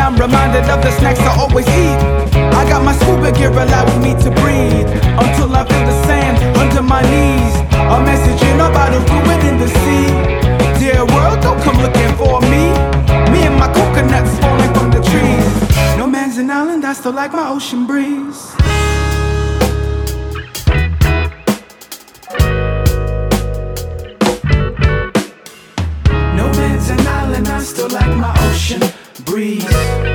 I'm reminded of the snacks I always eat. I got my scuba gear allowing me to breathe until I feel the sand under my knees. A message in about a ruin in the sea. Dear world, don't come looking for me. Me and my coconuts falling from the trees. No man's an island, I still like my ocean breeze. No man's an island, I still like my ocean breeze.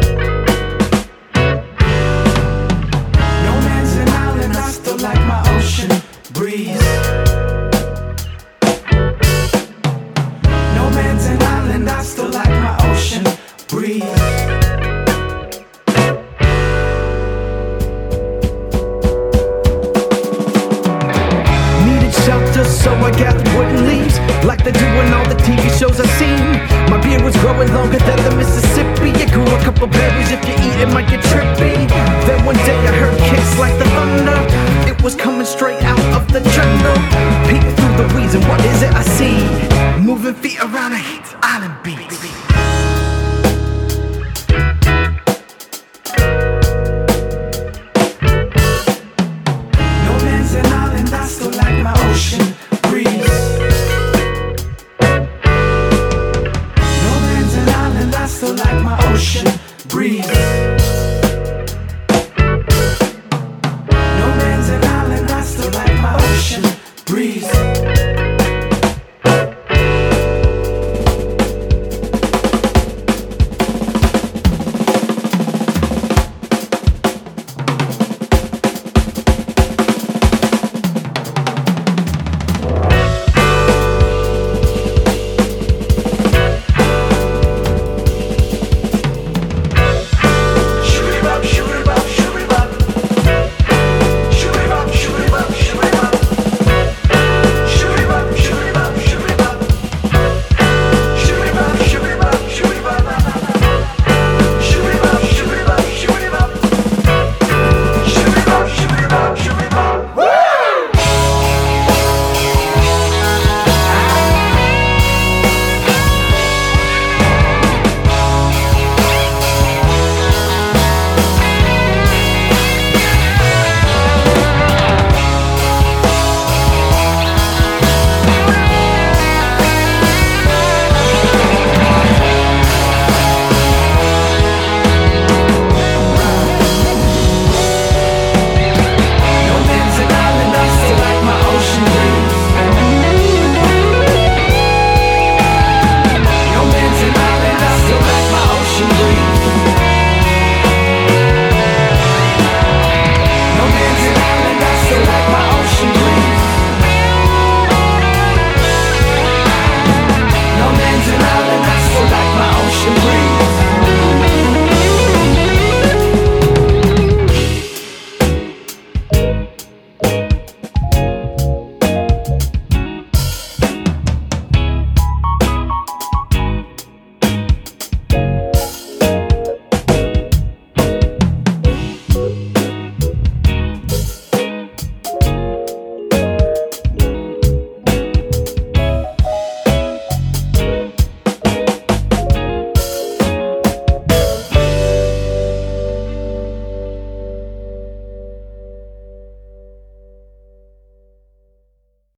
No man's an island, I still like my ocean breeze. No man's an island, I still like my ocean breeze. Shelter, so I gathered wood and leaves, like they do in all the TV shows I've seen. My beard was growing longer than the Mississippi. It grew a couple berries, if you eat it might get trippy. Then one day I heard kicks like the thunder. It was coming straight out of the jungle. Peek through the weeds and what is it I see? Moving feet around a island beach.